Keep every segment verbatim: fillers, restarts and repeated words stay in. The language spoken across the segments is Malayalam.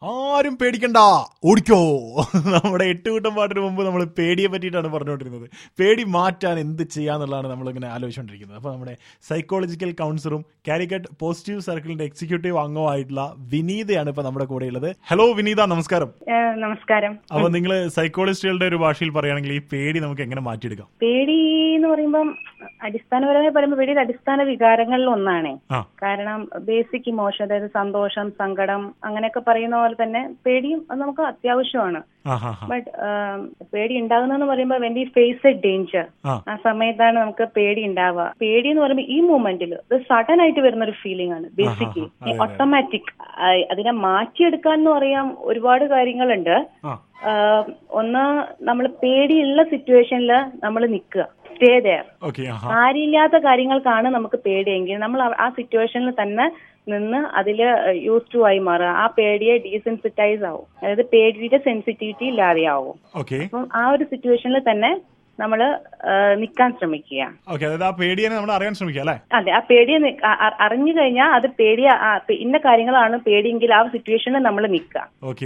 ആരും പേടിക്കണ്ട, ഓടിക്കോ. നമ്മുടെ എട്ട് കൂട്ടം പാട്ടിന് മുമ്പ് നമ്മൾ പേടിയെ പറ്റിയിട്ടാണ് പറഞ്ഞുകൊണ്ടിരുന്നത്. പേടി മാറ്റാൻ എന്ത് ചെയ്യാന്നുള്ളതാണ് നമ്മളിങ്ങനെ ആലോചിച്ചുകൊണ്ടിരിക്കുന്നത്. അപ്പോൾ നമ്മുടെ സൈക്കോളജിക്കൽ കൗൺസിലറും കാലിക്കറ്റ് പോസിറ്റീവ് സർക്കിളിന്റെ എക്സിക്യൂട്ടീവ് അംഗമായിട്ടുള്ള വിനീതയാണ് ഇപ്പൊ നമ്മുടെ കൂടെ ഉള്ളത്. ഹലോ വിനീത, നമസ്കാരം. നമസ്കാരം. അപ്പൊ നിങ്ങൾ സൈക്കോളജിസ്റ്റുകളുടെ ഒരു ഭാഷയിൽ പറയുകയാണെങ്കിൽ ഈ പേടി നമുക്ക് എങ്ങനെ മാറ്റിയെടുക്കാം? പേടി എന്ന് പറയുമ്പോൾ അടിസ്ഥാനപരമായി പറയുമ്പോൾ പേടിയുടെ അടിസ്ഥാന വികാരങ്ങളിൽ ഒന്നാണ്. കാരണം ബേസിക് ഇമോഷൻ, അതായത് സന്തോഷം, സങ്കടം, അങ്ങനെയൊക്കെ പറയുന്ന പോലെ തന്നെ പേടിയും അത് നമുക്ക് അത്യാവശ്യമാണ്. ബട്ട് പേടി ഉണ്ടാകുന്നെന്ന് പറയുമ്പോൾ when we face a danger, ആ സമയത്താണ് നമുക്ക് പേടി ഉണ്ടാവുക. പേടി എന്ന് പറയുമ്പോൾ ഈ മൂമെന്റിൽ ഇത് സഡൻ ആയിട്ട് വരുന്ന ഒരു ഫീലിംഗ് ആണ്, ബേസിക്കലി ഓട്ടോമാറ്റിക്. അതിനെ മാറ്റിയെടുക്കാൻ എന്ന് പറയാൻ ഒരുപാട് കാര്യങ്ങളുണ്ട്. ഒന്ന്, നമ്മൾ പേടിയുള്ള സിറ്റുവേഷനിൽ നമ്മൾ നിൽക്കുക, സ്റ്റേ ദെയർ. കാര്യമില്ലാത്ത കാര്യങ്ങൾക്കാണ് നമുക്ക് പേടിയെങ്കിൽ നമ്മൾ ആ സിറ്റുവേഷനിൽ തന്നെ നിന്ന് അതിൽ യൂസ് ടു ആയി മാറുക. ആ പേടിയെ ഡീസെൻസിറ്റൈസ് ആവും, അതായത് പേടിയുടെ സെൻസിറ്റിവിറ്റി ഇല്ലാതെയാവും. അപ്പം ആ ഒരു സിറ്റുവേഷനിൽ തന്നെ നമ്മൾ നിൽക്കാൻ ശ്രമിക്കുക. ആ പേടിയെ നമ്മൾ അറിയാൻ ശ്രമിക്കുക അല്ലേ? അതെ, ആ പേടിയെ അറിഞ്ഞു കഴിഞ്ഞാൽ അത് പേടി ഇന്ന കാര്യങ്ങളാണ് പേടിയെങ്കിൽ ആ സിറ്റുവേഷനിൽ നമ്മൾ നിൽക്കുക.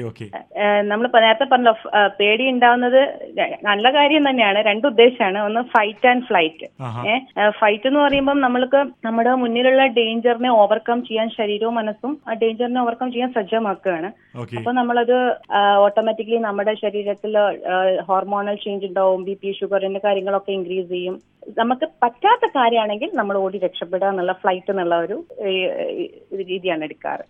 നമ്മൾ നേരത്തെ പറഞ്ഞല്ലോ, പേടി ഉണ്ടാവുന്നത് നല്ല കാര്യം തന്നെയാണ്. രണ്ട് ഉദ്ദേശമാണ്. ഒന്ന് ഫൈറ്റ് ആൻഡ് ഫ്ലൈറ്റ്. ഏഹ് ഫൈറ്റ് എന്ന് പറയുമ്പോൾ നമ്മൾക്ക് നമ്മുടെ മുന്നിലുള്ള ഡേഞ്ചറിനെ ഓവർകം ചെയ്യാൻ ശരീരവും മനസ്സും ആ ഡേഞ്ചറിനെ ഓവർകം ചെയ്യാൻ സജ്ജമാക്കുകയാണ്. അപ്പൊ നമ്മളത് ഓട്ടോമാറ്റിക്കലി നമ്മുടെ ശരീരത്തിൽ ഹോർമോണൽ ചേഞ്ച് ഉണ്ടാവും, ബി പി, ഷുഗർ ന്റെ കാര്യങ്ങളൊക്കെ ഇൻക്രീസ് ചെയ്യും. നമുക്ക് പറ്റാത്ത കാര്യമാണെങ്കിൽ നമ്മൾ ഓടി രക്ഷപ്പെടുക എന്നുള്ള ഫ്ലൈറ്റ് എന്നുള്ള ഒരു രീതിയാണ് എടുക്കാറ്.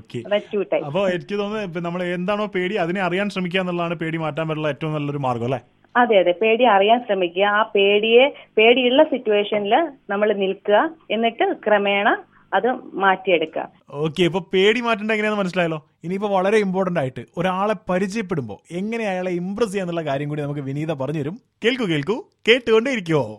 അപ്പൊ എനിക്ക് തോന്നുന്നത് നമ്മൾ എന്താണോ പേടി അതിനെ അറിയാൻ ശ്രമിക്കുക എന്നുള്ളതാണ് പേടി മാറ്റാൻ പറ്റുള്ള ഏറ്റവും നല്ലൊരു മാർഗം അല്ലേ? അതെ അതെ, പേടി അറിയാൻ ശ്രമിക്കുക. ആ പേടിയെ പേടിയുള്ള സിറ്റുവേഷനിൽ നമ്മൾ നിൽക്കുക, എന്നിട്ട് ക്രമേണ അത് മാറ്റിയെടുക്കുക. ഓക്കെ, ഇപ്പൊ പേടി മാറ്റേണ്ട എങ്ങനെയാണെന്ന് മനസ്സിലായല്ലോ. ഇനിയിപ്പോ വളരെ ഇമ്പോർട്ടന്റ് ആയിട്ട് ഒരാളെ പരിചയപ്പെടുമ്പോൾ എങ്ങനെ അയാളെ ഇംപ്രസ് ചെയ്യാന്നുള്ള കാര്യം കൂടി നമുക്ക് വിനീത പറഞ്ഞു തരും. കേൾക്കൂ കേൾക്കൂ കേട്ടുകൊണ്ടേ ഇരിക്കുവോ.